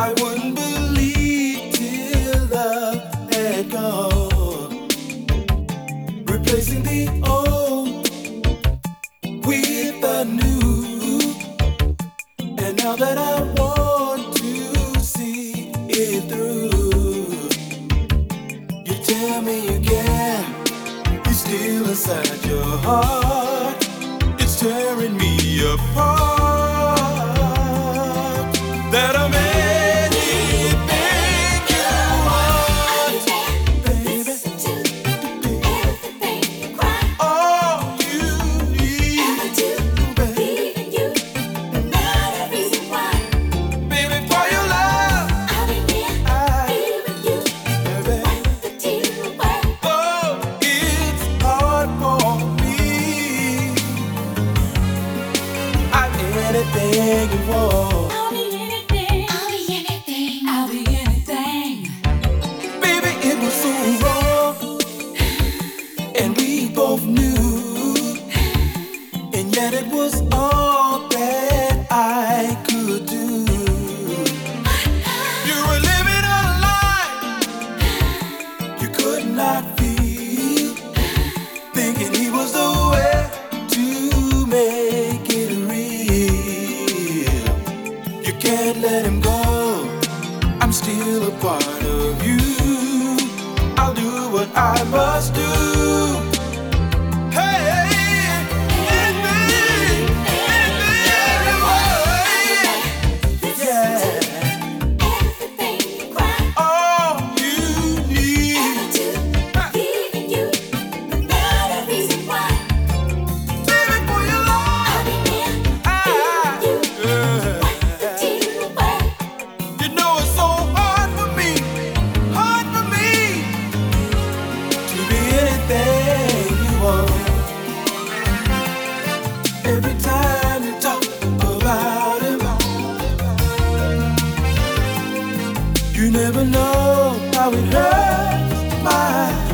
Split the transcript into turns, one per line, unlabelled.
I wouldn't believe till love had gone, replacing the old with the new. And now that I want to see it through, you tell me you care, you're still inside your heart. It's tearing me apart that I'm anything you want, baby. All you need, baby. Baby, for your love, baby. Oh, it's hard for me. I'm anything you want. Baby, it was so wrong, and we both knew, and yet it was all that I could do. You were living a lie you could not feel, thinking he was the way to make it real. You can't let him go, I'm still a part of you. I'll do what I must do. Hey, anything you want. Yeah, all you need, baby, for your love. You know it's so hard for me to be anything you want. Every time you talk about him, you never know how it hurts my